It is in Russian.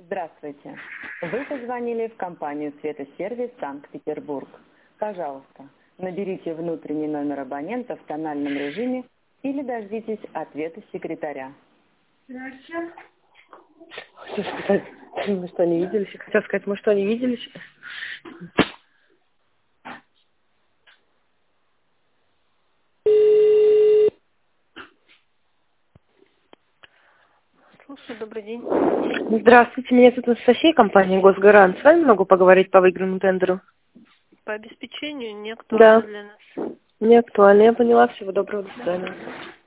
Здравствуйте. Вы позвонили в компанию «Светосервис Санкт-Петербург». Пожалуйста, наберите внутренний номер абонента в тональном режиме или дождитесь ответа секретаря. Что сказать? Мы что, не виделись? Я хотела сказать, мы что, не виделись? Слушаю, добрый день. Здравствуйте, меня тут Анастасия, компания «Госгарант». С вами могу поговорить по выигранному тендеру? По обеспечению не Да, актуально для нас. не актуально. Я поняла. Всего доброго, до свидания.